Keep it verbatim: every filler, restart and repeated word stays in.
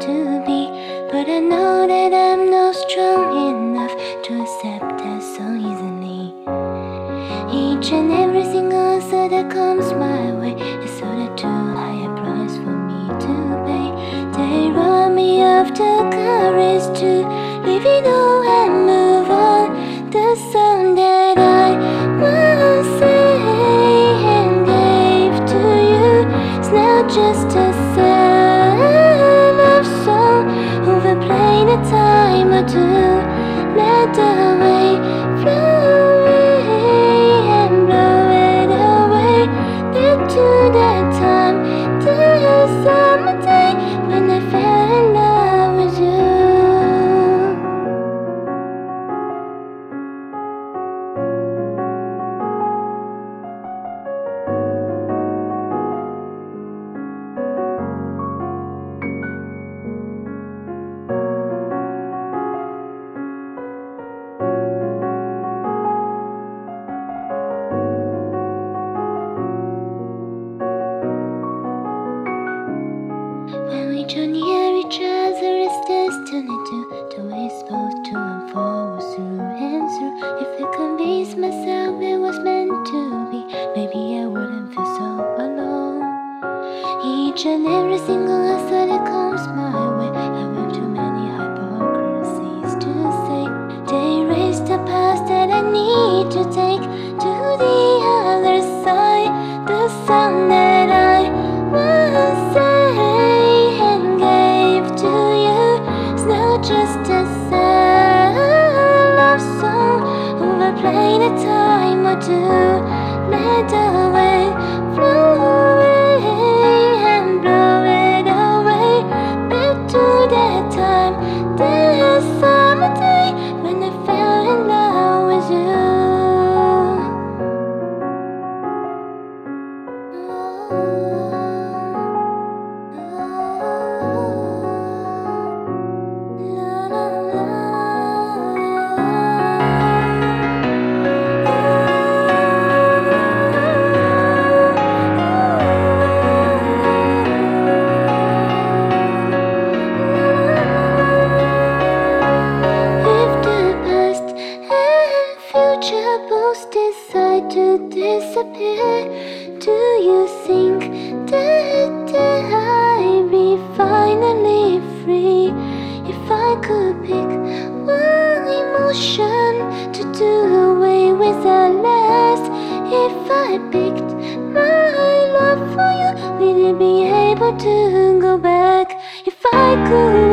to be, but I know that I'm not strong enough to accept that so easily. Each and every single answer that comes my way is sort of too high a price for me to pay. They rob me of the courage to leave it all and move on. The song that I once sang and gave to you is now just a sad love song, overplayed a time or two. Let the way flow away and blow it away. Back to that time, the summer day when I fell in love with you. When we draw near each other, it's destiny to the way it's supposed to unfold through and through. If I convince myself it was meant to be, maybe I wouldn't feel so alone. Each and every single answer that comes my way, I have too many hypocrisies to say. They erase the past that I need to take to the other side. The song that I once sang and gave to you is now just a sad love song, overplayed a time or two. Let the wind flow away and blow it away. Back to that time, that summer day when I fell in love with you. Both decide to disappear. Do you think that I'd be finally free if I could pick one emotion to do away with the last? If I picked my love for you, will you be able to go back? If I could